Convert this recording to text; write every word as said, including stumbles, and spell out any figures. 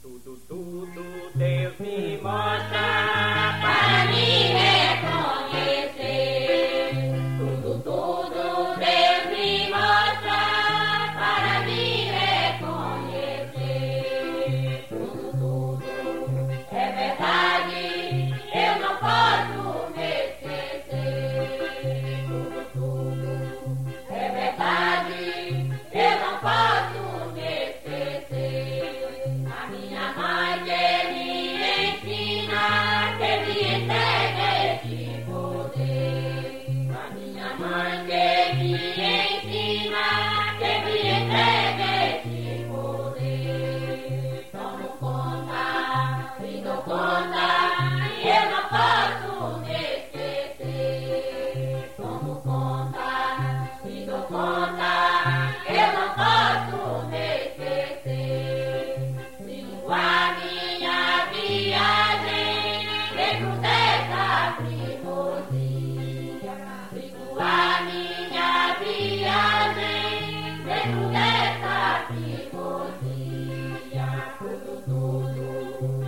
Tudo, tudo Deus me mostra para me reconhecer. Tudo, tudo Deus me mostra para me reconhecer. Tudo, tudo é verdade, eu não posso me esquecer. Tudo, tudo é verdade, eu não posso me esquecer. A minha mãe que me ensina, que me entrega esse poder. A minha mãe que me ensina, que me entrega esse poder. Tomo conta e dou conta, e eu não posso me esquecer. Tomo conta e dou conta, eu não posso me esquecer. Sigo a minha viagem dentro dessa primordia. Sigo a minha viagem dentro dessa primordia. Tudo, tudo